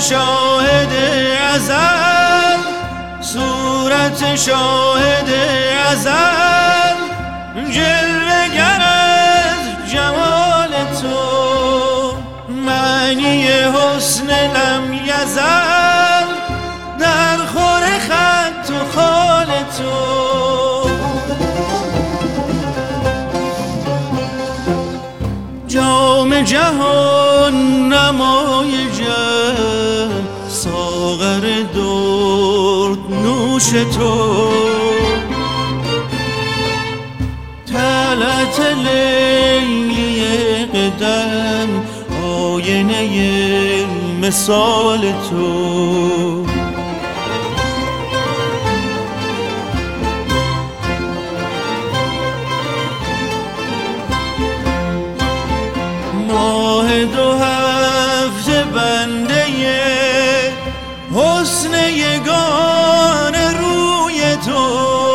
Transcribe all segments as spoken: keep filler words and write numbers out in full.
شاهد ازل، صورت شاهد ازل، جلوه گر از جمال تو، معنی حسن لم یزل، در خور خط و خال تو. جام جهان نمای جم، ساغر درد نوش تو، طلعت لیلی قدم، آینه مثال تو. ماه دو هفته بنده حسن یگان روی تو،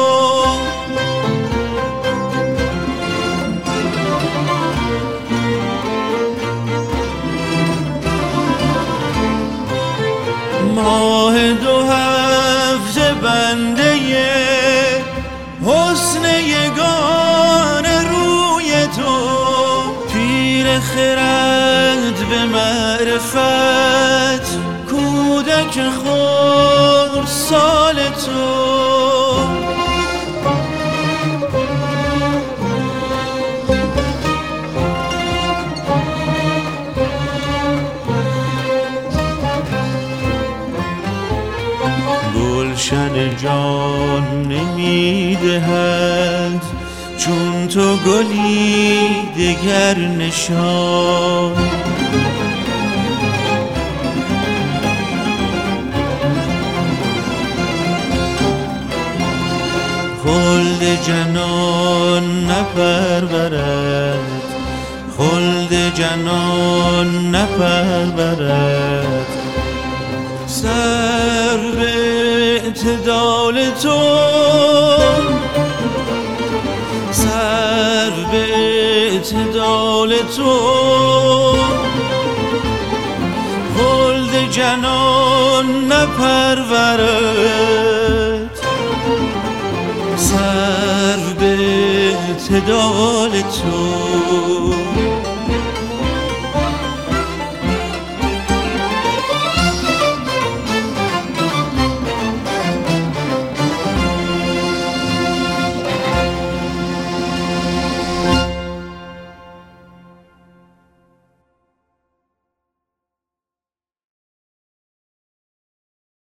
ماه دو هفته بنده حسن یگان روی تو، پیر خرد به معرفت، کودک خردسال تو. گلشن جان نمیدهند چون تو گلی دگر نشان، خلد جنان نپرورد، خلد جنان نپرورد، سر به اعتدال تو، سر به اعتدال تو، خلد جنان نپرورد، سر به اعتدال تو.